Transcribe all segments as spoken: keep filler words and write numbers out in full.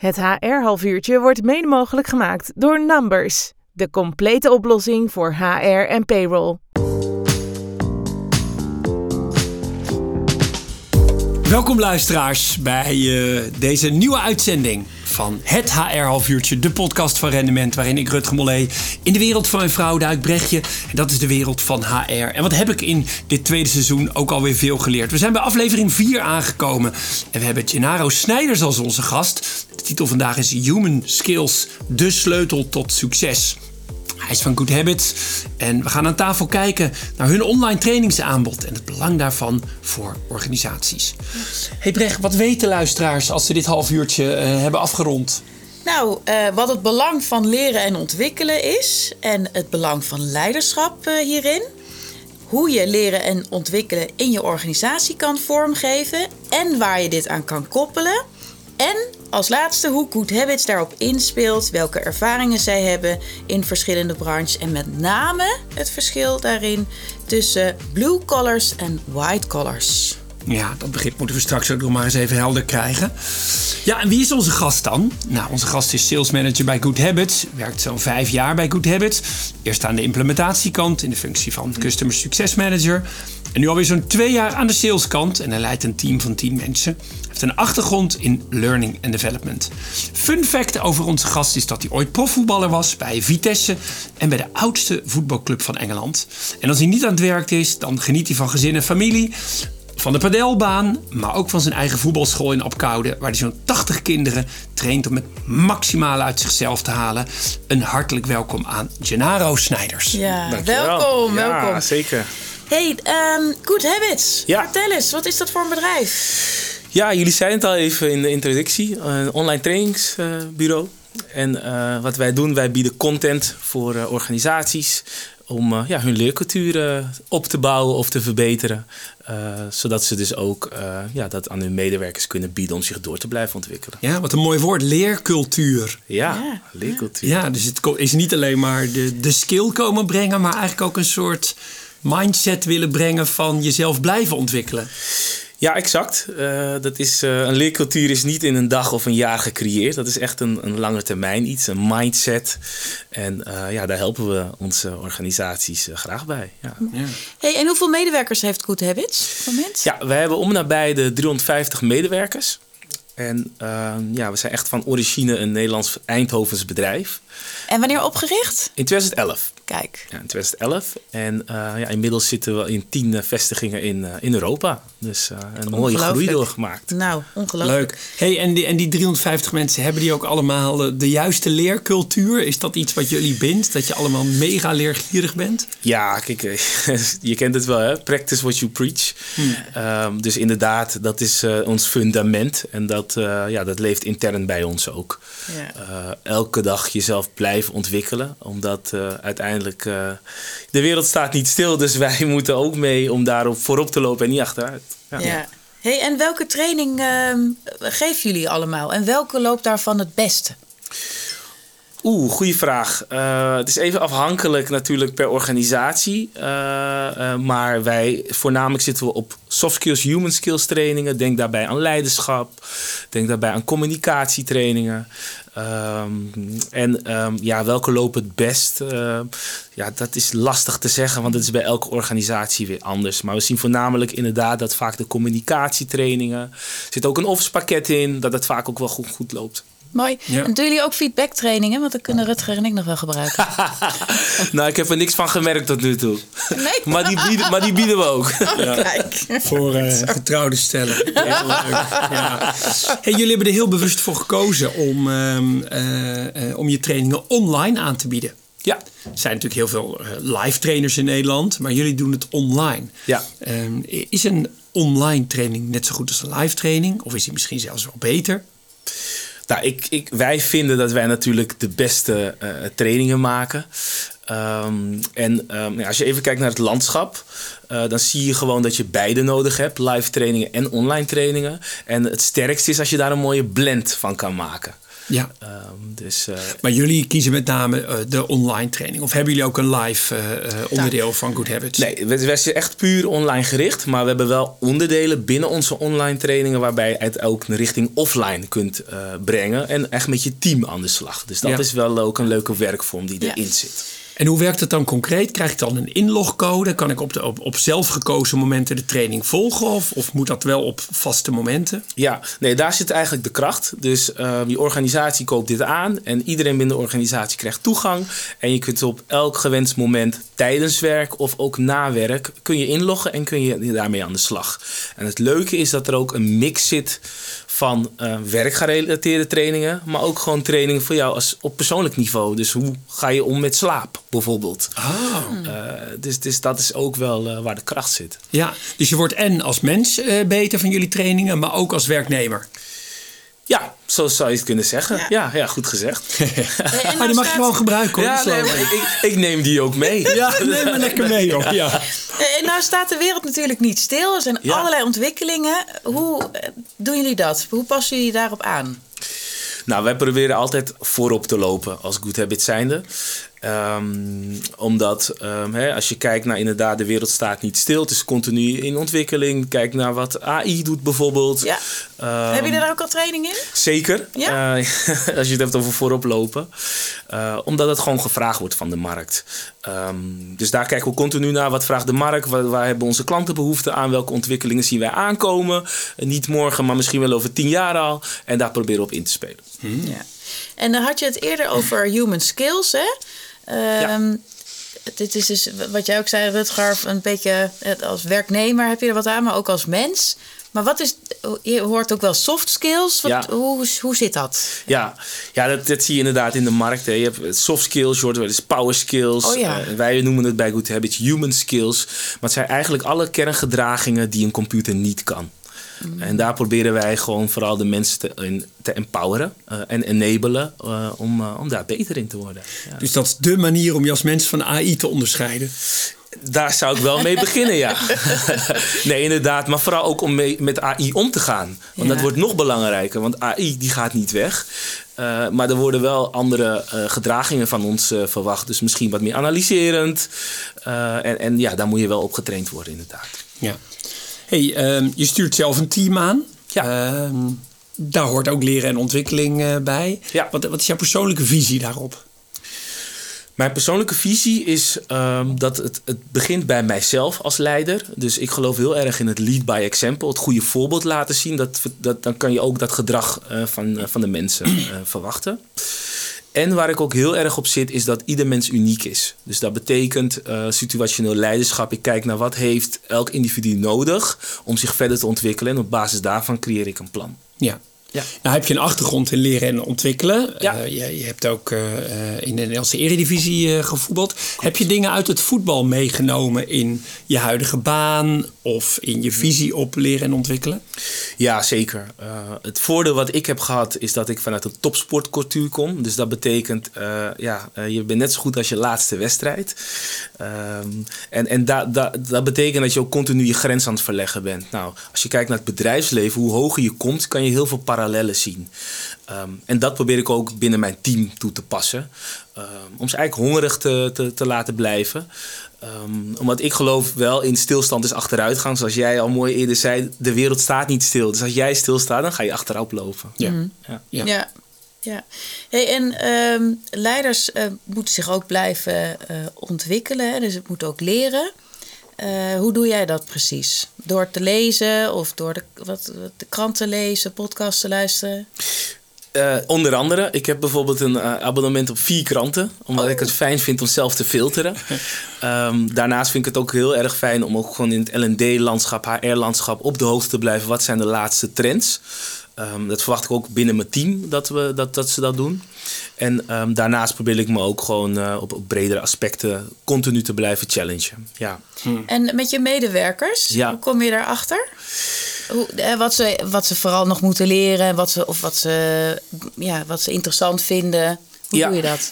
Het H R-halfuurtje wordt mede mogelijk gemaakt door Numbers, de complete oplossing voor H R en payroll. Welkom luisteraars bij uh, deze nieuwe uitzending van het H R-halfuurtje, de podcast van Rendement, waarin ik, Rutger Mollé, in de wereld van mijn vrouw duik, Brechtje. En dat is de wereld van H R. En wat heb ik in dit tweede seizoen ook alweer veel geleerd. We zijn bij aflevering vier aangekomen en we hebben Gennaro Snijders als onze gast. De titel vandaag is Human Skills, de sleutel tot succes. Hij is van Good Habits en we gaan aan tafel kijken naar hun online trainingsaanbod en het belang daarvan voor organisaties. Hey Brecht, wat weten luisteraars als ze dit half uurtje uh, hebben afgerond? Nou, uh, wat het belang van leren en ontwikkelen is en het belang van leiderschap uh, hierin. Hoe je leren en ontwikkelen in je organisatie kan vormgeven en waar je dit aan kan koppelen. En als laatste hoe Good Habits daarop inspeelt, welke ervaringen zij hebben in verschillende branches en met name het verschil daarin tussen blue collars en white collars. Ja, dat begrip moeten we straks ook nog maar eens even helder krijgen. Ja, en wie is onze gast dan? Nou, onze gast is sales manager bij Good Habits. Werkt zo'n vijf jaar bij Good Habits. Eerst aan de implementatiekant in de functie van Customer Success Manager. En nu alweer zo'n twee jaar aan de saleskant. En hij leidt een team van tien mensen. Hij heeft een achtergrond in learning and development. Fun fact over onze gast is dat hij ooit profvoetballer was bij Vitesse en bij de oudste voetbalclub van Engeland. En als hij niet aan het werk is, dan geniet hij van gezin en familie, van de padelbaan, maar ook van zijn eigen voetbalschool in Apkoude, waar hij zo'n tachtig kinderen traint om het maximale uit zichzelf te halen. Een hartelijk welkom aan Gennaro Snijders. Ja, Dankjewel. welkom, welkom. Ja, zeker. Hey, um, Good Habits. Ja. Vertel eens, wat is dat voor een bedrijf? Ja, jullie zeiden het al even in de introductie. Een online trainingsbureau. En uh, wat wij doen, wij bieden content voor uh, organisaties om uh, ja, hun leercultuur uh, op te bouwen of te verbeteren. Uh, zodat ze dus ook uh, ja, dat aan hun medewerkers kunnen bieden om zich door te blijven ontwikkelen. Ja, wat een mooi woord, leercultuur. Ja, Ja. leercultuur. Ja, dus het is niet alleen maar de, de skill komen brengen, maar eigenlijk ook een soort mindset willen brengen van jezelf blijven ontwikkelen. Ja, exact. Uh, dat is, uh, een leercultuur is niet in een dag of een jaar gecreëerd. Dat is echt een, een lange termijn iets, een mindset. En uh, ja, daar helpen we onze organisaties uh, graag bij. Ja. Ja. Hey, en hoeveel medewerkers heeft Good Habits op het moment? Ja, we hebben om en nabij de driehonderdvijftig medewerkers. En uh, ja, we zijn echt van origine een Nederlands Eindhovens bedrijf. En wanneer opgericht? In twintig elf. Kijk. Ja, in twintig elf. En uh, ja, inmiddels zitten we in tien uh, vestigingen in, uh, in Europa. Dus uh, een mooie groei doorgemaakt. Nou, ongelooflijk. Leuk. Hey, en, die, en die driehonderdvijftig mensen, hebben die ook allemaal de juiste leercultuur? Is dat iets wat jullie bindt? Dat je allemaal mega leergierig bent? Ja, kijk, je kent het wel, hè? Practice what you preach. Hmm. Um, dus inderdaad, dat is uh, ons fundament. En dat, uh, ja, dat leeft intern bij ons ook. Ja. Uh, elke dag jezelf blijven ontwikkelen. Omdat uh, uiteindelijk uh, de wereld staat niet stil. Dus wij moeten ook mee om daarop voorop te lopen en niet achteruit. Ja. Ja. Hey, en welke training uh, geven jullie allemaal? En welke loopt daarvan het beste? Oeh, goede vraag. Uh, het is even afhankelijk natuurlijk per organisatie. Uh, uh, maar wij, voornamelijk zitten we op soft skills, human skills trainingen. Denk daarbij aan leiderschap. Denk daarbij aan communicatietrainingen. Um, en um, ja, welke lopen het best? Uh, ja, dat is lastig te zeggen, want het is bij elke organisatie weer anders. Maar we zien voornamelijk inderdaad dat vaak de communicatietrainingen. Er zit ook een office pakket in, dat het vaak ook wel goed, goed loopt. Mooi. Ja. En doen jullie ook feedback trainingen? Want dat kunnen Rutger en ik nog wel gebruiken. Nou, ik heb er niks van gemerkt tot nu toe. Nee. Maar die bieden, maar die bieden we ook. Ja. Kijk. Voor uh, getrouwde stellen. Ja, leuk. Ja. Hey, jullie hebben er heel bewust voor gekozen om, um, uh, uh, om je trainingen online aan te bieden. Ja. Er zijn natuurlijk heel veel uh, live trainers in Nederland, maar jullie doen het online. Ja. Um, is een online training net zo goed als een live training? Of is die misschien zelfs wel beter? Nou, ik, ik, wij vinden dat wij natuurlijk de beste uh, trainingen maken. Um, en um, ja, als je even kijkt naar het landschap, uh, dan zie je gewoon dat je beide nodig hebt. Live trainingen en online trainingen. En het sterkste is als je daar een mooie blend van kan maken. Ja. Um, dus, uh, maar jullie kiezen met name uh, de online training. Of hebben jullie ook een live uh, uh, onderdeel ja. van Good Habits? Nee, we, we zijn echt puur online gericht. Maar we hebben wel onderdelen binnen onze online trainingen waarbij je het ook richting offline kunt uh, brengen. En echt met je team aan de slag. Dus dat ja. is wel ook een leuke werkvorm die ja. erin zit. En hoe werkt het dan concreet? Krijg ik dan een inlogcode? Kan ik op, de, op, op zelf gekozen momenten de training volgen? Of, of moet dat wel op vaste momenten? Ja, nee, daar zit eigenlijk de kracht. Dus uh, die organisatie koopt dit aan. En iedereen binnen de organisatie krijgt toegang. En je kunt op elk gewenst moment tijdens werk of ook na werk kun je inloggen en kun je daarmee aan de slag. En het leuke is dat er ook een mix zit van uh, werkgerelateerde trainingen, maar ook gewoon trainingen voor jou als op persoonlijk niveau. Dus hoe ga je om met slaap bijvoorbeeld? Oh. Uh, dus, dus dat is ook wel uh, waar de kracht zit. Ja, dus je wordt en als mens uh, beter van jullie trainingen, maar ook als werknemer. Ja, zo zou je het kunnen zeggen. Ja, ja, ja goed gezegd. Hey, maar die mag je gewoon gebruiken hoor. Ja, nee, ik, ik neem die ook mee. Ja, neem maar lekker mee hoor. Ja. En nou staat de wereld natuurlijk niet stil. Er zijn ja. allerlei ontwikkelingen. Hoe doen jullie dat? Hoe passen jullie daarop aan? Nou, wij proberen altijd voorop te lopen als Good Habits zijnde. Um, omdat um, hè, als je kijkt naar inderdaad, de wereld staat niet stil. Het is continu in ontwikkeling. Kijk naar wat A I doet bijvoorbeeld. Ja. Um, Heb je daar ook al training in? Zeker. Ja? Uh, als je het hebt over voorop lopen. Uh, omdat het gewoon gevraagd wordt van de markt. Um, dus daar kijken we continu naar. Wat vraagt de markt? Waar, waar hebben onze klanten behoefte aan? Welke ontwikkelingen zien wij aankomen? Uh, niet morgen, maar misschien wel over tien jaar al. En daar proberen we op in te spelen. Hmm. Ja. En dan had je het eerder over human skills, hè? Um, ja. Dit is dus wat jij ook zei, Rutger, een beetje als werknemer heb je er wat aan, maar ook als mens. Maar wat is, je hoort ook wel soft skills. Wat, ja. hoe, hoe zit dat? Ja, ja dat, dat zie je inderdaad in de markt. Hè. Je hebt soft skills, je hoort wel eens power skills. Oh ja. Uh, wij noemen het bij Good Habits human skills. Maar het zijn eigenlijk alle kerngedragingen die een computer niet kan. Mm. En daar proberen wij gewoon vooral de mensen te, in, te empoweren uh, en enablen uh, om, uh, om daar beter in te worden. Ja. Dus dat is dé manier om je als mens van A I te onderscheiden? Daar zou ik wel mee beginnen, ja. Nee, inderdaad. Maar vooral ook om mee, met A I om te gaan. Want ja. dat wordt nog belangrijker. Want A I die gaat niet weg. Uh, maar er worden wel andere uh, gedragingen van ons uh, verwacht. Dus misschien wat meer analyserend. Uh, en, en ja, daar moet je wel op getraind worden, inderdaad. Ja. Hey, um, je stuurt zelf een team aan. Ja. Um, daar hoort ook leren en ontwikkeling uh, bij. Ja. Wat, wat is jouw persoonlijke visie daarop? Mijn persoonlijke visie is um, dat het, het begint bij mijzelf als leider. Dus ik geloof heel erg in het lead by example. Het goede voorbeeld laten zien. Dat, dat, dan kan je ook dat gedrag uh, van, uh, van de mensen uh, verwachten. En waar ik ook heel erg op zit, is dat ieder mens uniek is. Dus dat betekent uh, situationeel leiderschap. Ik kijk naar wat heeft elk individu nodig om zich verder te ontwikkelen. En op basis daarvan creëer ik een plan. Ja. Ja. Nou heb je een achtergrond in leren en ontwikkelen. Ja. Uh, je, je hebt ook uh, in de Nederlandse Eredivisie uh, gevoetbald. Goed. Heb je dingen uit het voetbal meegenomen in je huidige baan of in je visie op leren en ontwikkelen? Ja, zeker. Uh, het voordeel wat ik heb gehad is dat ik vanuit een topsportcultuur kom. Dus dat betekent, uh, ja, uh, je bent net zo goed als je laatste wedstrijd. Um, en en da, da, dat betekent dat je ook continu je grens aan het verleggen bent. Nou, als je kijkt naar het bedrijfsleven, hoe hoger je komt, kan je heel veel parallellen zien. Um, en dat probeer ik ook binnen mijn team toe te passen. Um, om ze eigenlijk hongerig te, te, te laten blijven. Um, omdat ik geloof wel in stilstand is achteruitgang. Zoals jij al mooi eerder zei, de wereld staat niet stil. Dus als jij stilstaat, dan ga je achterop lopen. Ja. Mm. Ja. Ja. ja. Ja. Hey, en um, leiders uh, moeten zich ook blijven uh, ontwikkelen. Hè? Dus het moet ook leren. Uh, hoe doe jij dat precies? Door te lezen of door de, wat, de kranten lezen, podcasts te luisteren? Uh, onder andere, ik heb bijvoorbeeld een uh, abonnement op vier kranten. Omdat oh. ik het fijn vind om zelf te filteren. um, daarnaast vind ik het ook heel erg fijn om ook gewoon in het L en D-landschap, H R-landschap op de hoogte te blijven. Wat zijn de laatste trends? Um, dat verwacht ik ook binnen mijn team dat, we, dat, dat ze dat doen. En um, daarnaast probeer ik me ook gewoon uh, op, op bredere aspecten continu te blijven challengen. Ja. Hmm. En met je medewerkers, ja. hoe kom je daarachter? Hoe, wat, ze, wat ze vooral nog moeten leren, wat ze, of wat ze, ja, wat ze interessant vinden. Hoe ja. doe je dat?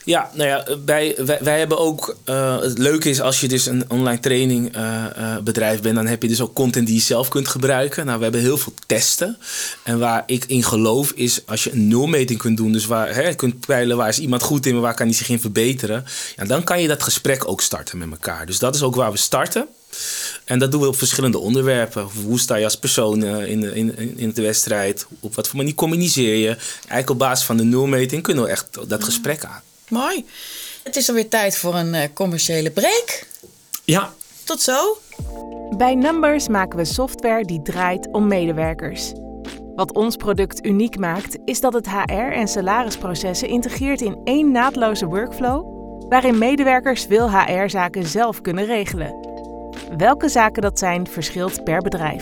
Ja, nou ja, bij, wij, wij hebben ook... Uh, het leuke is als je dus een online training uh, uh, bedrijf bent... dan heb je dus ook content die je zelf kunt gebruiken. Nou, we hebben heel veel testen. En waar ik in geloof is als je een nulmeting kunt doen... dus waar hè, je kunt peilen waar is iemand goed in... maar waar kan hij zich in verbeteren... Ja, dan kan je dat gesprek ook starten met elkaar. Dus dat is ook waar we starten. En dat doen we op verschillende onderwerpen. Hoe sta je als persoon in de, in, in de wedstrijd? Op wat voor manier communiceer je? Eigenlijk op basis van de nulmeting kunnen we echt dat gesprek aan. Mooi. Het is alweer tijd voor een uh, commerciële break. Ja. Tot zo. Bij Numbers maken we software die draait om medewerkers. Wat ons product uniek maakt, is dat het H R- en salarisprocessen integreert in één naadloze workflow, waarin medewerkers veel H R-zaken zelf kunnen regelen. Welke zaken dat zijn, verschilt per bedrijf.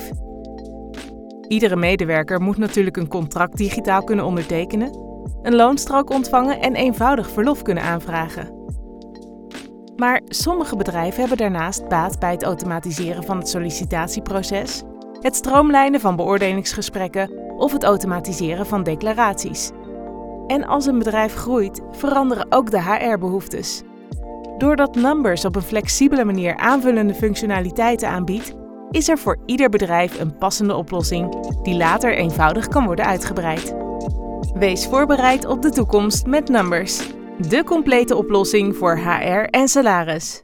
Iedere medewerker moet natuurlijk een contract digitaal kunnen ondertekenen, een loonstrook ontvangen en eenvoudig verlof kunnen aanvragen. Maar sommige bedrijven hebben daarnaast baat bij het automatiseren van het sollicitatieproces, het stroomlijnen van beoordelingsgesprekken of het automatiseren van declaraties. En als een bedrijf groeit, veranderen ook de H R-behoeftes. Doordat Numbers op een flexibele manier aanvullende functionaliteiten aanbiedt, is er voor ieder bedrijf een passende oplossing die later eenvoudig kan worden uitgebreid. Wees voorbereid op de toekomst met Numbers, de complete oplossing voor H R en salaris.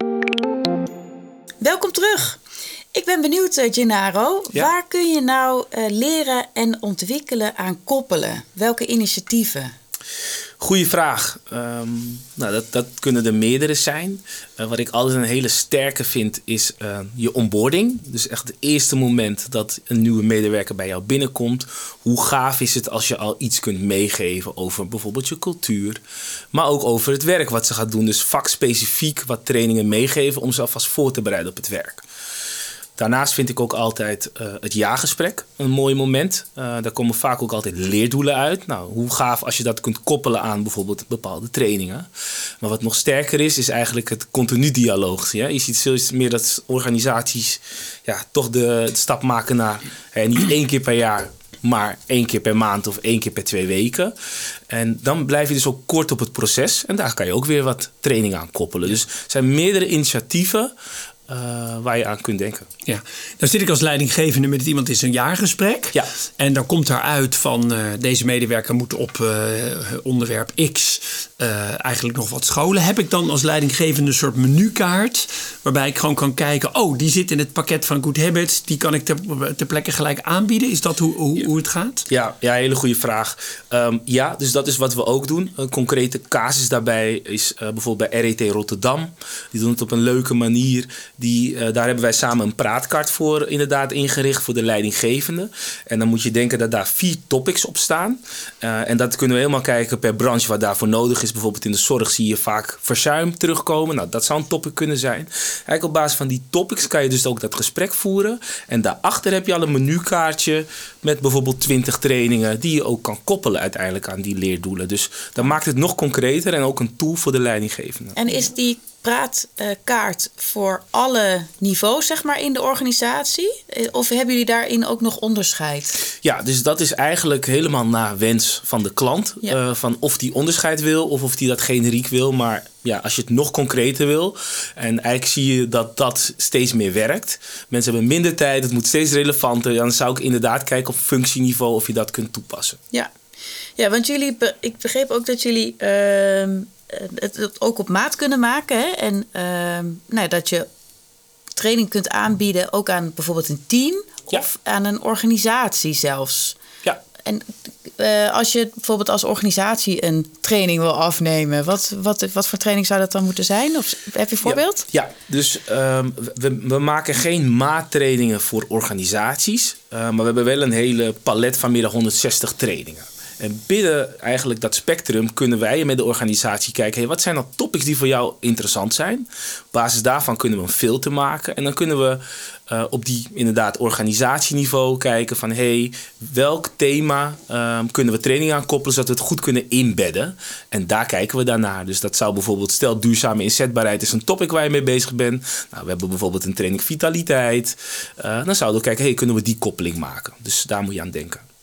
Welkom terug. Ik ben benieuwd, uh, Gennaro, ja. Waar kun je nou uh, leren en ontwikkelen aan koppelen? Welke initiatieven? Goeie vraag. Um, nou, dat, dat kunnen er meerdere zijn. Uh, wat ik altijd een hele sterke vind is uh, je onboarding. Dus echt het eerste moment dat een nieuwe medewerker bij jou binnenkomt. Hoe gaaf is het als je al iets kunt meegeven over bijvoorbeeld je cultuur. Maar ook over het werk wat ze gaat doen. Dus vakspecifiek wat trainingen meegeven om ze alvast voor te bereiden op het werk. Daarnaast vind ik ook altijd uh, het jaargesprek een mooi moment. Uh, daar komen vaak ook altijd leerdoelen uit. Nou, hoe gaaf als je dat kunt koppelen aan bijvoorbeeld bepaalde trainingen. Maar wat nog sterker is, is eigenlijk het continu dialoog. Ja? Je ziet steeds meer dat organisaties ja, toch de, de stap maken naar hè, niet één keer per jaar, maar één keer per maand of één keer per twee weken. En dan blijf je dus ook kort op het proces. En daar kan je ook weer wat training aan koppelen. Dus er zijn meerdere initiatieven Uh, waar je aan kunt denken. Ja, dan zit ik als leidinggevende met iemand in zo'n jaargesprek. Ja. En dan komt daaruit van uh, deze medewerker moet op uh, onderwerp X uh, eigenlijk nog wat scholen. Heb ik dan als leidinggevende een soort menukaart waarbij ik gewoon kan kijken, oh, die zit in het pakket van Good Habits, die kan ik ter, ter plekke gelijk aanbieden. Is dat hoe, hoe, ja. hoe het gaat? Ja, ja, hele goede vraag. Um, ja, dus dat is wat we ook doen. Een concrete casus daarbij is uh, bijvoorbeeld bij R E T Rotterdam. Die doen het op een leuke manier. Die, uh, daar hebben wij samen een praatkaart voor inderdaad ingericht voor de leidinggevende. En dan moet je denken dat daar vier topics op staan. Uh, en dat kunnen we helemaal kijken per branche wat daarvoor nodig is. Bijvoorbeeld in de zorg zie je vaak verzuim terugkomen. Nou, dat zou een topic kunnen zijn. Eigenlijk op basis van die topics kan je dus ook dat gesprek voeren. En daarachter heb je al een menukaartje met bijvoorbeeld twintig trainingen die je ook kan koppelen uiteindelijk aan die leerdoelen. Dus dat maakt het nog concreter en ook een tool voor de leidinggevende. En is die praatkaart uh, voor alle niveaus, zeg maar, in de organisatie? Of hebben jullie daarin ook nog onderscheid? Ja, dus dat is eigenlijk helemaal naar wens van de klant. Ja. Uh, van of die onderscheid wil of of die dat generiek wil. Maar ja, als je het nog concreter wil. En eigenlijk zie je dat dat steeds meer werkt. Mensen hebben minder tijd, het moet steeds relevanter. Dan zou ik inderdaad kijken op functieniveau of je dat kunt toepassen. Ja, ja, want jullie, ik begreep ook dat jullie Uh... het, het ook op maat kunnen maken. Hè? En uh, nou, dat je training kunt aanbieden ook aan bijvoorbeeld een team. Ja. Of aan een organisatie zelfs. Ja. En uh, als je bijvoorbeeld als organisatie een training wil afnemen. Wat, wat, wat voor training zou dat dan moeten zijn? Of heb je een voorbeeld? Ja, ja. Dus um, we, we maken geen maattrainingen voor organisaties. Uh, maar we hebben wel een hele palet van meer dan honderdzestig trainingen. En binnen eigenlijk dat spectrum kunnen wij met de organisatie kijken, hey, wat zijn dan topics die voor jou interessant zijn? Op basis daarvan kunnen we een filter maken. En dan kunnen we uh, op die inderdaad organisatieniveau kijken van hey, welk thema um, kunnen we training aan koppelen zodat we het goed kunnen inbedden. En daar kijken we daarnaar. Dus dat zou bijvoorbeeld, stel duurzame inzetbaarheid is een topic waar je mee bezig bent. Nou, we hebben bijvoorbeeld een training vitaliteit. Uh, dan zouden we kijken, hey, kunnen we die koppeling maken? Dus daar moet je aan denken. Ja.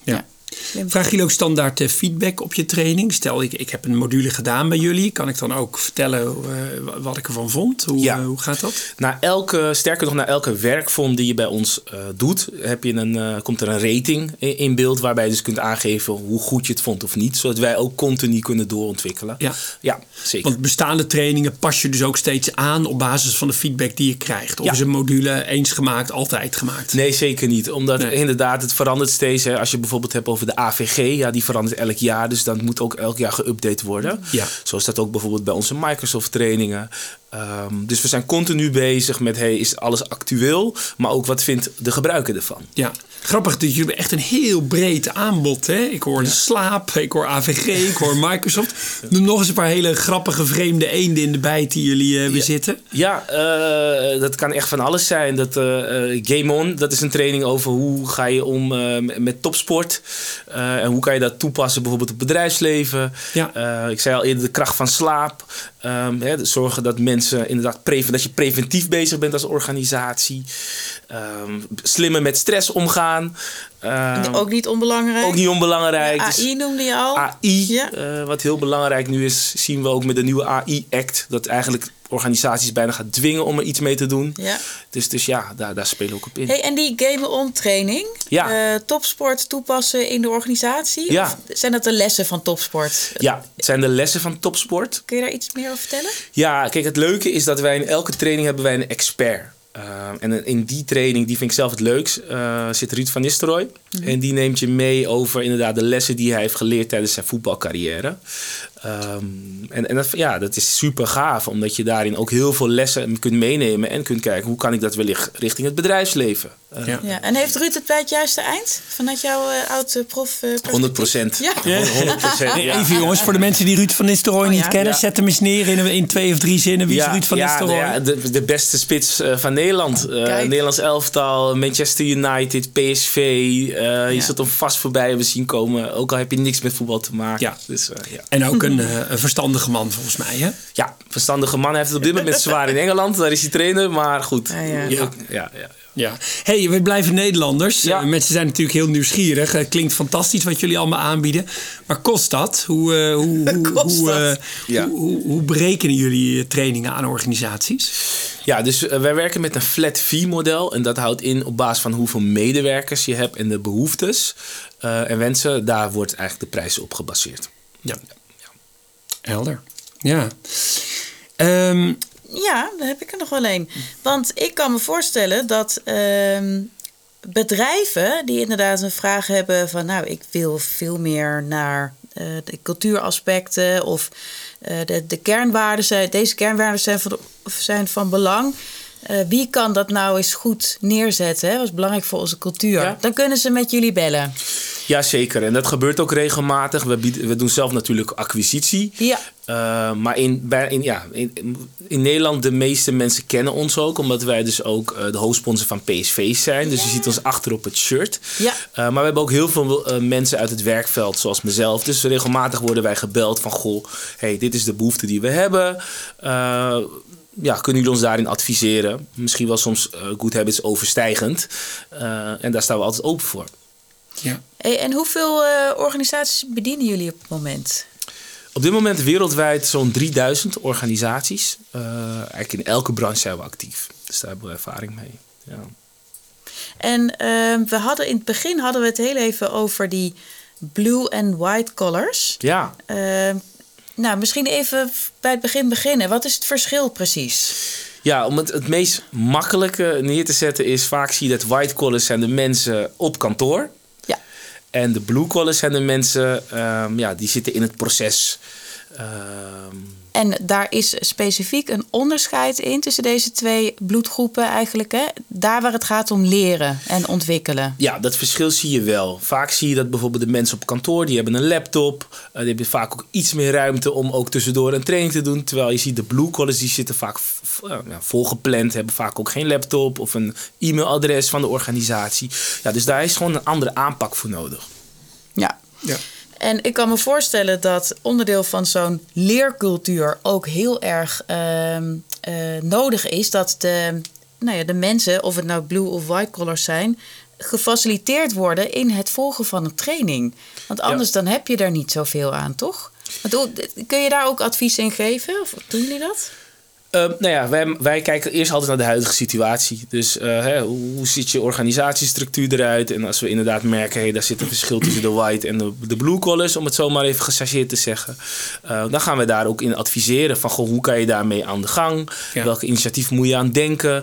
Vragen jullie ook standaard feedback op je training? Stel, ik, ik heb een module gedaan bij jullie. Kan ik dan ook vertellen uh, wat ik ervan vond? Hoe, ja. uh, hoe gaat dat? Na elke, sterker nog, na elke werkvorm die je bij ons uh, doet, heb je een, uh, komt er een rating in, in beeld waarbij je dus kunt aangeven hoe goed je het vond of niet. Zodat wij ook continu kunnen doorontwikkelen. Ja, ja zeker. Want bestaande trainingen pas je dus ook steeds aan op basis van de feedback die je krijgt. Of ja. is een module eens gemaakt, altijd gemaakt? Nee, zeker niet. Omdat nee. inderdaad, het verandert steeds. Hè. Als je bijvoorbeeld hebt over de A V G, ja, die verandert elk jaar. Dus dan moet ook elk jaar geüpdate worden. Ja. Zo is dat ook bijvoorbeeld bij onze Microsoft trainingen. Um, dus we zijn continu bezig met, hey, is alles actueel? Maar ook, wat vindt de gebruiker ervan? Ja, grappig dat jullie hebben echt een heel breed aanbod. Hè? Ik hoor de slaap, ik hoor A V G, ik hoor Microsoft. Noem nog eens een paar hele grappige vreemde eenden in de bijt die jullie uh, bezitten. Ja, ja uh, dat kan echt van alles zijn. Dat, uh, uh, Game On, dat is een training over hoe ga je om uh, met topsport. Uh, en hoe kan je dat toepassen bijvoorbeeld op bedrijfsleven. Ja. Uh, ik zei al eerder de kracht van slaap. Um, hè, zorgen dat mensen inderdaad preven, dat je preventief bezig bent als organisatie. Um, slimmer met stress omgaan. Um, ook niet onbelangrijk. Ook niet onbelangrijk. Ja, A I dus noemde je al. A I, ja. uh, wat heel belangrijk nu is, zien we ook met de nieuwe A I-act. Dat eigenlijk organisaties bijna gaat dwingen om er iets mee te doen. Ja. Dus, dus ja, daar, daar spelen we ook op in. Hey, en die Game On training, ja. uh, topsport toepassen in de organisatie? Ja. Of zijn dat de lessen van topsport? Ja, het zijn de lessen van topsport. Kun je daar iets meer over vertellen? Ja, kijk, het leuke is dat wij in elke training hebben wij een expert. Uh, en in die training, die vind ik zelf het leukst, uh, zit Ruud van Nistelrooy. Mm-hmm. En die neemt je mee over inderdaad de lessen die hij heeft geleerd tijdens zijn voetbalcarrière. Um, en en dat, ja, dat is super gaaf, omdat je daarin ook heel veel lessen kunt meenemen en kunt kijken hoe kan ik dat wellicht richting het bedrijfsleven. Uh, ja. Ja. En heeft Ruud het bij het juiste eind? Vanuit jouw uh, oud prof? Uh, honderd procent. Ja. honderd procent. Ja. Even jongens, voor de mensen die Ruud van Nistelrooy oh, niet ja. kennen, Ja. zet hem eens neer in, in twee of drie zinnen. Wie ja, is Ruud van ja, Nistelrooy? Ja, de, de beste spits uh, van Nederland. Uh, Nederlands elftal, Manchester United, P S V. Uh, ja. Je zult hem vast voorbij hebben zien komen. Ook al heb je niks met voetbal te maken. Ja. Dus, uh, ja. En ook een, uh, een verstandige man volgens mij, hè? Ja, verstandige man. Hij heeft het op dit moment zwaar in Engeland. Daar is hij trainer, maar goed. Ja, ja. Ja, ja, ja, ja. Ja. Hey, we blijven Nederlanders. Ja. Uh, mensen zijn natuurlijk heel nieuwsgierig. Het klinkt fantastisch wat jullie allemaal aanbieden. Maar kost dat? Hoe, uh, hoe, hoe, kost hoe, uh, dat? Ja. hoe, hoe, hoe berekenen jullie trainingen aan organisaties? Ja, dus uh, wij werken met een flat fee model. En dat houdt in op basis van hoeveel medewerkers je hebt en de behoeftes uh, en wensen. Daar wordt eigenlijk de prijs op gebaseerd. Ja. Ja. Helder. Ja. Um, Ja, daar heb ik er nog wel een. Want ik kan me voorstellen dat uh, bedrijven die inderdaad een vraag hebben van, nou, ik wil veel meer naar uh, de cultuuraspecten of uh, de, de kernwaarden zijn, deze kernwaarden zijn van, zijn van belang. Uh, wie kan dat nou eens goed neerzetten? Hè? Dat is belangrijk voor onze cultuur. Ja. Dan kunnen ze met jullie bellen. Jazeker, en dat gebeurt ook regelmatig. We, bieden, we doen zelf natuurlijk acquisitie. Ja. Uh, maar in, bij, in, ja, in, in Nederland, de meeste mensen kennen ons ook. Omdat wij dus ook uh, de hoofdsponsor van P S V zijn. Dus ja. Je ziet ons achter op het shirt. Ja. Uh, maar we hebben ook heel veel uh, mensen uit het werkveld, zoals mezelf. Dus regelmatig worden wij gebeld van, goh, hey, dit is de behoefte die we hebben. Uh, Ja, kunnen jullie ons daarin adviseren? Misschien wel soms uh, Good Habits overstijgend. Uh, en daar staan we altijd open voor. Ja. Hey, en hoeveel uh, organisaties bedienen jullie op het moment? Op dit moment wereldwijd zo'n drieduizend organisaties. Uh, eigenlijk in elke branche zijn we actief. Dus daar hebben we ervaring mee. Ja. En uh, we hadden in het begin hadden we het heel even over die blue and white collars. Ja. Uh, Nou, misschien even bij het begin beginnen. Wat is het verschil precies? Ja, om het, het meest makkelijke neer te zetten is... vaak zie je dat white collars zijn de mensen op kantoor. Ja. En de blue collars zijn de mensen um, ja, die zitten in het proces. Um, En daar is specifiek een onderscheid in tussen deze twee bloedgroepen eigenlijk. Hè? Daar waar het gaat om leren en ontwikkelen. Ja, dat verschil zie je wel. Vaak zie je dat bijvoorbeeld de mensen op kantoor, die hebben een laptop. Uh, die hebben vaak ook iets meer ruimte om ook tussendoor een training te doen. Terwijl je ziet de blue collars, die zitten vaak v- uh, ja, volgepland. Hebben vaak ook geen laptop of een e-mailadres van de organisatie. Ja, dus daar is gewoon een andere aanpak voor nodig. Ja. Ja. En ik kan me voorstellen dat onderdeel van zo'n leercultuur ook heel erg uh, uh, nodig is dat de, nou ja, de mensen, of het nou blue of white collars zijn, gefaciliteerd worden in het volgen van een training. Want anders ja. dan heb je daar niet zoveel aan, toch? Want, kun je daar ook advies in geven? Of doen jullie dat? Uh, nou ja, wij, wij kijken eerst altijd naar de huidige situatie. Dus uh, hè, hoe, hoe ziet je organisatiestructuur eruit? En als we inderdaad merken, hey, daar zit een verschil tussen de white en de, de blue collars, om het zo maar even gechargeerd te zeggen. Uh, dan gaan we daar ook in adviseren van, goh, hoe kan je daarmee aan de gang? Ja. Welke initiatief moet je aan denken?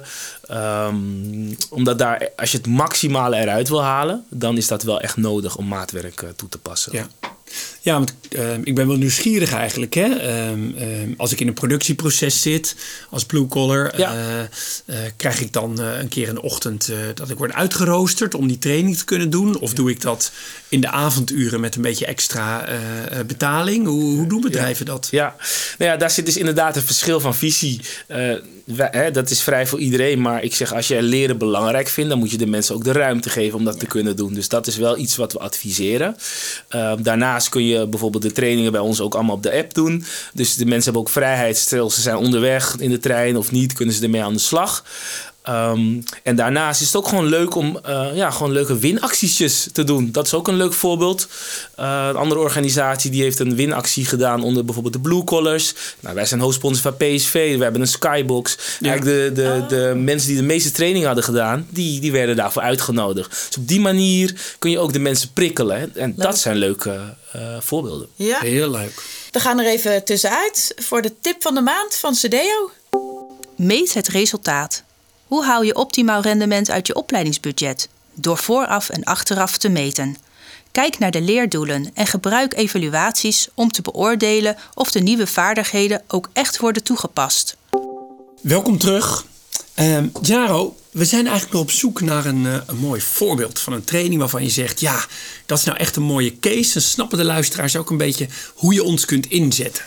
Um, omdat daar, als je het maximale eruit wil halen, dan is dat wel echt nodig om maatwerk uh, toe te passen. Ja. Ja, want uh, ik ben wel nieuwsgierig eigenlijk. Hè? Uh, uh, als ik in een productieproces zit als blue collar, ja. uh, uh, krijg ik dan uh, een keer in de ochtend uh, dat ik word uitgeroosterd om die training te kunnen doen? Of ja. doe ik dat in de avonduren met een beetje extra uh, betaling? Hoe, hoe doen bedrijven ja. dat? Ja, nou ja, daar zit dus inderdaad een verschil van visie. Uh, wij, hè, dat is vrij voor iedereen. Maar ik zeg, als je leren belangrijk vindt, dan moet je de mensen ook de ruimte geven om dat ja. te kunnen doen. Dus dat is wel iets wat we adviseren. Uh, daarnaast kun je bijvoorbeeld de trainingen bij ons ook allemaal op de app doen. Dus de mensen hebben ook vrijheid. Stel, ze zijn onderweg in de trein of niet, kunnen ze ermee aan de slag. Um, en daarnaast is het ook gewoon leuk om uh, ja, gewoon leuke winacties te doen. Dat is ook een leuk voorbeeld. Uh, een andere organisatie die heeft een winactie gedaan onder bijvoorbeeld de Blue Collars. Nou, wij zijn hoofdsponsor van P S V. We hebben een Skybox. Ja. Eigenlijk de, de, oh. de mensen die de meeste training hadden gedaan, die, die werden daarvoor uitgenodigd. Dus op die manier kun je ook de mensen prikkelen. Hè? En leuk. Dat zijn leuke uh, voorbeelden. Ja. Heel leuk. We gaan er even tussenuit voor de tip van de maand van Cedeo. Meet het resultaat. Hoe haal je optimaal rendement uit je opleidingsbudget? Door vooraf en achteraf te meten. Kijk naar de leerdoelen en gebruik evaluaties om te beoordelen of de nieuwe vaardigheden ook echt worden toegepast. Welkom terug. Uh, Jaro, we zijn eigenlijk nog op zoek naar een, uh, een mooi voorbeeld van een training waarvan je zegt, ja, dat is nou echt een mooie case. Dan snappen de luisteraars ook een beetje hoe je ons kunt inzetten.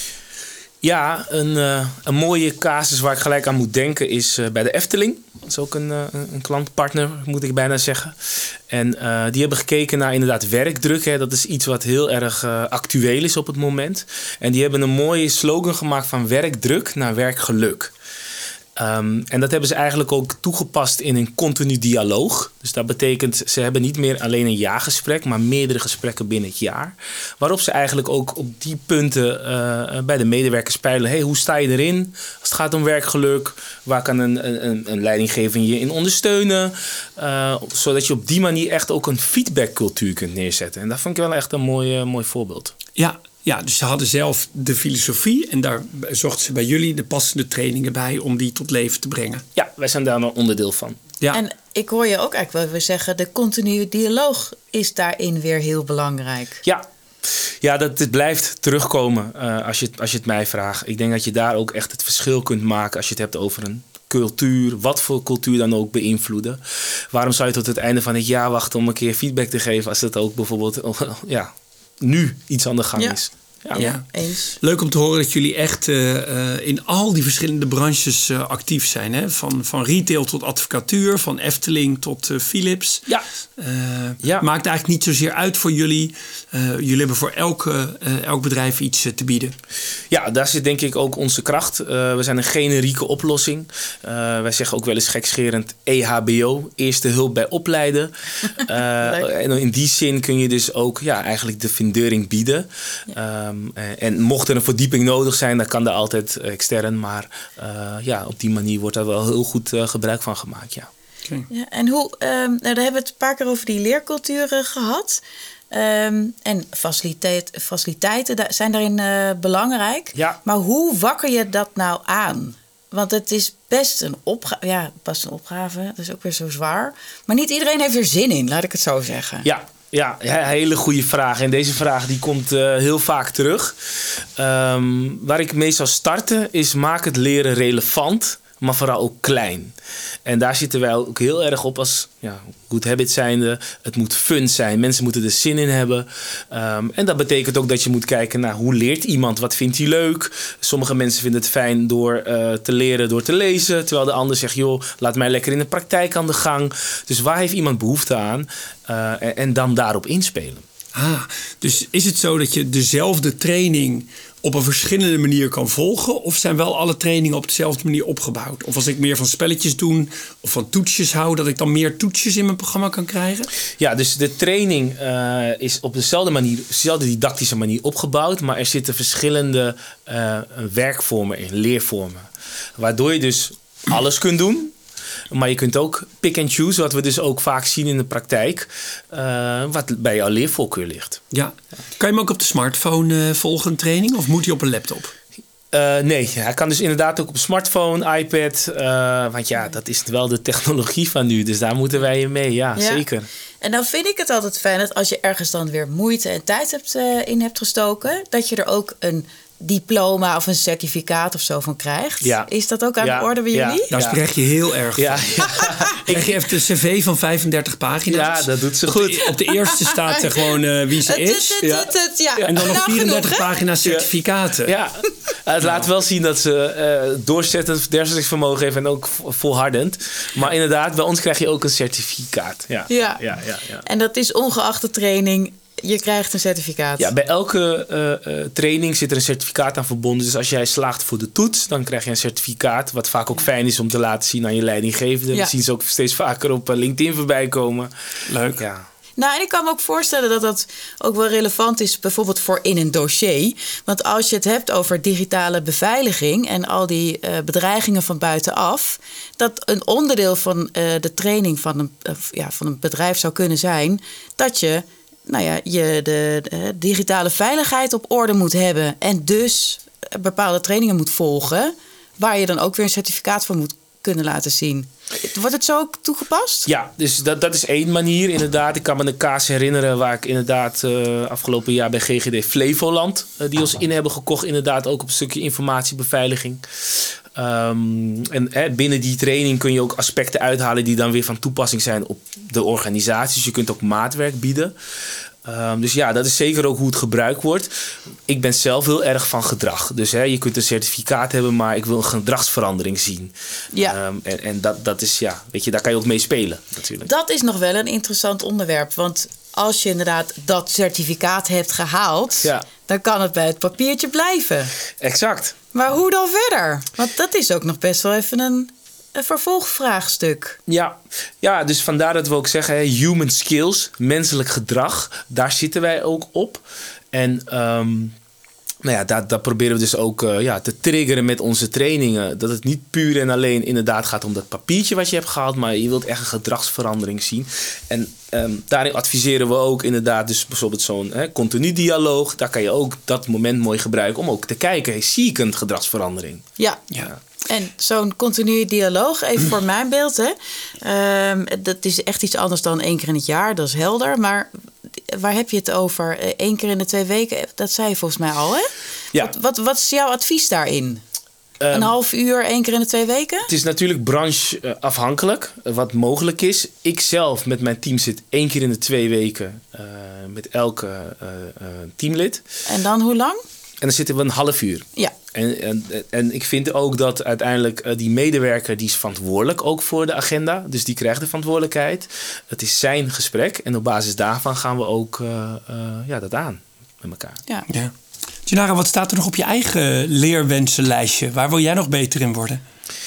Ja, een, uh, een mooie casus waar ik gelijk aan moet denken is uh, bij de Efteling. Dat is ook een, uh, een klantpartner, moet ik bijna zeggen. En uh, die hebben gekeken naar inderdaad werkdruk. Hè. Dat is iets wat heel erg uh, actueel is op het moment. En die hebben een mooie slogan gemaakt van werkdruk naar werkgeluk. Um, en dat hebben ze eigenlijk ook toegepast in een continu dialoog. Dus dat betekent, ze hebben niet meer alleen een jaargesprek, maar meerdere gesprekken binnen het jaar. Waarop ze eigenlijk ook op die punten uh, bij de medewerkers peilen. Hey, hoe sta je erin als het gaat om werkgeluk? Waar kan een, een, een leidinggever je in ondersteunen? Uh, zodat je op die manier echt ook een feedbackcultuur kunt neerzetten. En dat vond ik wel echt een mooi, uh, mooi voorbeeld. Ja. Ja, dus ze hadden zelf de filosofie en daar zochten ze bij jullie de passende trainingen bij om die tot leven te brengen. Ja, wij zijn daar een onderdeel van. Ja. En ik hoor je ook eigenlijk wel weer zeggen, de continue dialoog is daarin weer heel belangrijk. Ja, ja dat dit blijft terugkomen uh, als, je, als je het mij vraagt. Ik denk dat je daar ook echt het verschil kunt maken als je het hebt over een cultuur, wat voor cultuur dan ook beïnvloeden. Waarom zou je tot het einde van het jaar wachten om een keer feedback te geven als het ook bijvoorbeeld ja, nu iets aan de gang ja. is? Ja, ja, eens. Leuk om te horen dat jullie echt uh, uh, in al die verschillende branches uh, actief zijn. Hè? Van, van retail tot advocatuur, van Efteling tot uh, Philips. Ja. Uh, ja. Maakt eigenlijk niet zozeer uit voor jullie. Uh, jullie hebben voor elke, uh, elk bedrijf iets uh, te bieden. Ja, daar zit denk ik ook onze kracht. Uh, we zijn een generieke oplossing. Uh, wij zeggen ook wel eens gekscherend E H B O. Eerste hulp bij opleiden. Uh, en in die zin kun je dus ook ja, eigenlijk de fundering bieden. Ja. Um, en mocht er een verdieping nodig zijn, dan kan er altijd extern. Maar uh, ja, op die manier wordt daar wel heel goed uh, gebruik van gemaakt. Ja. Okay. Ja, en hoe, um, nou, daar hebben we het een paar keer over die leercultuur uh, gehad. Um, en faciliteit, faciliteiten zijn daarin uh, belangrijk. Ja. Maar hoe wakker je dat nou aan? Want het is best een opgave. Ja, best een opgave. Dat is ook weer zo zwaar. Maar niet iedereen heeft er zin in, laat ik het zo zeggen. Ja. Ja, hele goede vraag. En deze vraag die komt uh, heel vaak terug. Um, waar ik mee zou starten is maak het leren relevant, maar vooral ook klein. En daar zitten wij ook heel erg op als ja, good habit zijnde. Het moet fun zijn. Mensen moeten er zin in hebben. Um, en dat betekent ook dat je moet kijken naar hoe leert iemand? Wat vindt hij leuk? Sommige mensen vinden het fijn door uh, te leren, door te lezen. Terwijl de ander zegt, joh, laat mij lekker in de praktijk aan de gang. Dus waar heeft iemand behoefte aan? Uh, en, en dan daarop inspelen. Ah, dus is het zo dat je dezelfde training op een verschillende manier kan volgen? Of zijn wel alle trainingen op dezelfde manier opgebouwd? Of als ik meer van spelletjes doe of van toetsjes hou, dat ik dan meer toetsjes in mijn programma kan krijgen? Ja, dus de training uh, is op dezelfde manier, dezelfde didactische manier opgebouwd. Maar er zitten verschillende uh, werkvormen in, leervormen. Waardoor je dus alles kunt doen. Maar je kunt ook pick and choose, wat we dus ook vaak zien in de praktijk, uh, wat bij jouw leervoorkeur ligt. Ja. Kan je hem ook op de smartphone uh, volgen, een training? Of moet hij op een laptop? Uh, nee, hij kan dus inderdaad ook op smartphone, iPad. Uh, want ja, dat is wel de technologie van nu. Dus daar moeten wij in mee, ja, ja. zeker. En dan vind ik het altijd fijn dat als je ergens dan weer moeite en tijd hebt, uh, in hebt gestoken, dat je er ook een diploma of een certificaat of zo van krijgt. Ja. Is dat ook aan ja. de orde bij ja. jullie? Daar spreek je heel erg van. Ja. Ja. Krijg je even een cv van vijfendertig pagina's. Ja, dat doet ze op goed. De, op de eerste staat er gewoon uh, wie ze is. Ja. Ja. En dan nog vierendertig genoeg, pagina's certificaten. Ja, het laat wel zien dat ze uh, doorzettend doorzettingsvermogen heeft en ook volhardend. Maar inderdaad, bij ons krijg je ook een certificaat. Ja. Ja. Ja, ja, ja. En dat is ongeacht de training. Je krijgt een certificaat. Ja, bij elke uh, uh, training zit er een certificaat aan verbonden. Dus als jij slaagt voor de toets, dan krijg je een certificaat. Wat vaak ook fijn is om te laten zien aan je leidinggevende. Ja. We zien ze ook steeds vaker op uh, LinkedIn voorbij komen. Leuk. Ja. Nou, en ik kan me ook voorstellen dat dat ook wel relevant is, bijvoorbeeld voor in een dossier. Want als je het hebt over digitale beveiliging en al die uh, bedreigingen van buitenaf, dat een onderdeel van uh, de training van een, uh, ja, van een bedrijf zou kunnen zijn dat je nou ja, je de, de digitale veiligheid op orde moet hebben en dus bepaalde trainingen moet volgen, waar je dan ook weer een certificaat van moet kunnen laten zien. Wordt het zo ook toegepast? Ja, dus dat, dat is één manier inderdaad. Ik kan me een casus herinneren waar ik inderdaad uh, afgelopen jaar bij G G D Flevoland, uh, die ons in hebben gekocht, inderdaad ook op een stukje informatiebeveiliging. Um, en hè, binnen die training kun je ook aspecten uithalen die dan weer van toepassing zijn op de organisatie. Dus je kunt ook maatwerk bieden. Um, dus ja, dat is zeker ook hoe het gebruikt wordt. Ik ben zelf heel erg van gedrag. Dus hè, je kunt een certificaat hebben, maar ik wil een gedragsverandering zien. Ja. Um, en en dat, dat is, ja, weet je, daar kan je ook mee spelen natuurlijk. Dat is nog wel een interessant onderwerp. Want als je inderdaad dat certificaat hebt gehaald, ja, dan kan het bij het papiertje blijven. Exact. Maar hoe dan verder? Want dat is ook nog best wel even een, een vervolgvraagstuk. Ja. ja, dus vandaar dat we ook zeggen, hè, human skills, menselijk gedrag, daar zitten wij ook op. En um, nou ja, daar, daar proberen we dus ook uh, ja, te triggeren met onze trainingen. Dat het niet puur en alleen inderdaad gaat om dat papiertje wat je hebt gehaald, maar je wilt echt een gedragsverandering zien. En um, daarin adviseren we ook inderdaad dus bijvoorbeeld zo'n hè, continu dialoog. Daar kan je ook dat moment mooi gebruiken om ook te kijken, hey, zie ik een gedragsverandering? Ja. Ja. En zo'n continue dialoog, even voor mijn beeld, hè. Um, dat is echt iets anders dan één keer in het jaar, dat is helder. Maar waar heb je het over? Eén keer in de twee weken, dat zei je volgens mij al, hè? Ja. Wat, wat, wat is jouw advies daarin? Um, een half uur, één keer in de twee weken? Het is natuurlijk brancheafhankelijk, wat mogelijk is. Ik zelf met mijn team zit één keer in de twee weken uh, met elke uh, uh, teamlid. En dan hoe lang? En dan zitten we een half uur. Ja. En, en, en ik vind ook dat uiteindelijk uh, die medewerker die is verantwoordelijk ook voor de agenda. Dus die krijgt de verantwoordelijkheid. Het is zijn gesprek. En op basis daarvan gaan we ook uh, uh, ja, dat aan met elkaar. Ja. Ja. Gennaro, wat staat er nog op je eigen leerwensenlijstje? Waar wil jij nog beter in worden?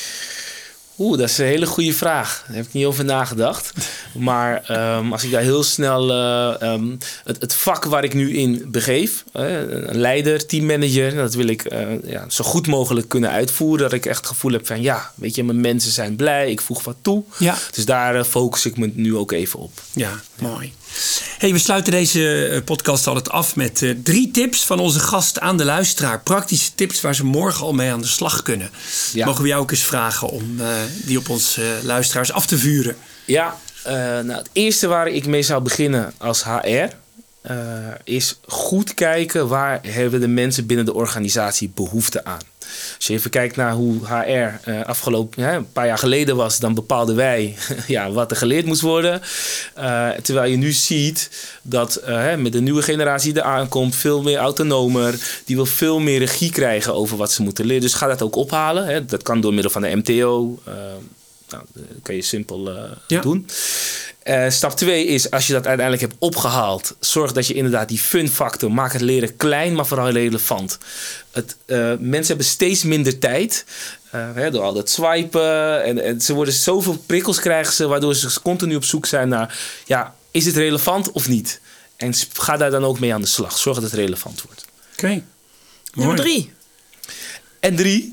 Oeh, dat is een hele goede vraag. Daar heb ik niet over nagedacht. Maar um, als ik daar heel snel uh, um, het, het vak waar ik nu in begeef, uh, een leider, teammanager, dat wil ik uh, ja, zo goed mogelijk kunnen uitvoeren. Dat ik echt het gevoel heb van ja, weet je, mijn mensen zijn blij, ik voeg wat toe. Ja. Dus daar uh, focus ik me nu ook even op. Ja, ja. Mooi. Hey, we sluiten deze podcast altijd af met uh, drie tips van onze gast aan de luisteraar. Praktische tips waar ze morgen al mee aan de slag kunnen. Ja. Mogen we jou ook eens vragen om uh, die op onze uh, luisteraars af te vuren? Ja, uh, nou, het eerste waar ik mee zou beginnen als H R uh, is goed kijken waar hebben de mensen binnen de organisatie behoefte aan. Als je even kijkt naar hoe H R uh, afgelopen ja, een paar jaar geleden was, dan bepaalden wij ja, wat er geleerd moest worden. Uh, terwijl je nu ziet dat uh, met de nieuwe generatie die er aankomt, veel meer autonomer, die wil veel meer regie krijgen over wat ze moeten leren. Dus ga dat ook ophalen. Hè. Dat kan door middel van de M T O. Uh, Nou, dat kan je simpel uh, ja. doen. Uh, stap twee is, als je dat uiteindelijk hebt opgehaald, zorg dat je inderdaad die fun factor, maak het leren klein, maar vooral relevant. Het, uh, mensen hebben steeds minder tijd. Uh, hè, door al dat swipen. En, en ze worden zoveel prikkels krijgen ze, waardoor ze continu op zoek zijn naar, ja, is het relevant of niet? En ga daar dan ook mee aan de slag. Zorg dat het relevant wordt. Oké. Okay. Nummer drie. En drie.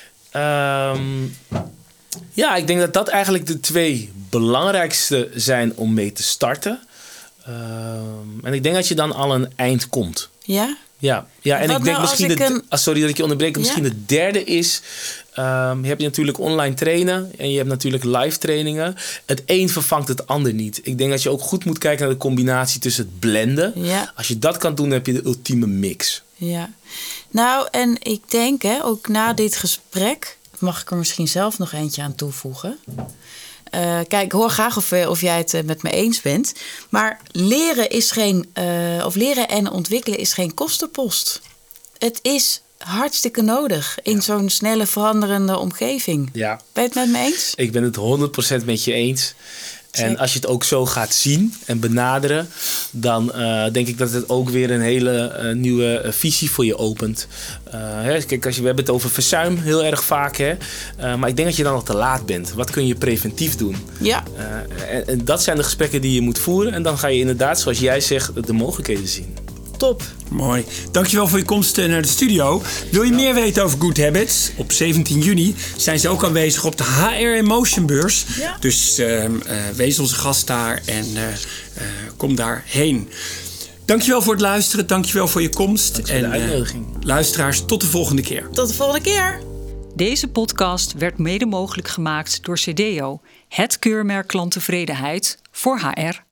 Um, ja, ik denk dat dat eigenlijk de twee belangrijkste zijn om mee te starten. Um, en ik denk dat je dan al een eind komt. Ja? Ja, ja en Wat ik denk nou misschien... Ik de, een... Sorry dat ik je onderbreek. Ja? Misschien de derde is... Um, je hebt natuurlijk online trainen en je hebt natuurlijk live trainingen. Het een vervangt het ander niet. Ik denk dat je ook goed moet kijken naar de combinatie tussen het blenden. Ja. Als je dat kan doen, dan heb je de ultieme mix. Ja. Nou, en ik denk, hè, ook na dit gesprek... mag ik er misschien zelf nog eentje aan toevoegen. Uh, kijk, ik hoor graag of, of jij het uh, met me eens bent. Maar leren is geen... Uh, of leren en ontwikkelen is geen kostenpost. Het is hartstikke nodig in ja. zo'n snelle veranderende omgeving. Ja. Ben je het met me eens? Ik ben het honderd procent met je eens. En als je het ook zo gaat zien en benaderen, dan uh, denk ik dat het ook weer een hele uh, nieuwe uh, visie voor je opent. Uh, hè, kijk, als je, we hebben het over verzuim heel erg vaak, hè? Uh, maar ik denk dat je dan al te laat bent. Wat kun je preventief doen? Ja. Uh, en, en dat zijn de gesprekken die je moet voeren. En dan ga je inderdaad, zoals jij zegt, de mogelijkheden zien. Top. Mooi. Dankjewel voor je komst naar de studio. Wil je meer weten over Good Habits? Op zeventien juni zijn ze ook aanwezig op de H R Emotion beurs. Ja. Dus uh, uh, wees onze gast daar en uh, uh, kom daarheen. Dankjewel voor het luisteren. Dankjewel voor je komst. Dank voor de uitnodiging. Uh, luisteraars, tot de volgende keer. Tot de volgende keer. Deze podcast werd mede mogelijk gemaakt door Cedeo, het keurmerk klanttevredenheid voor H R.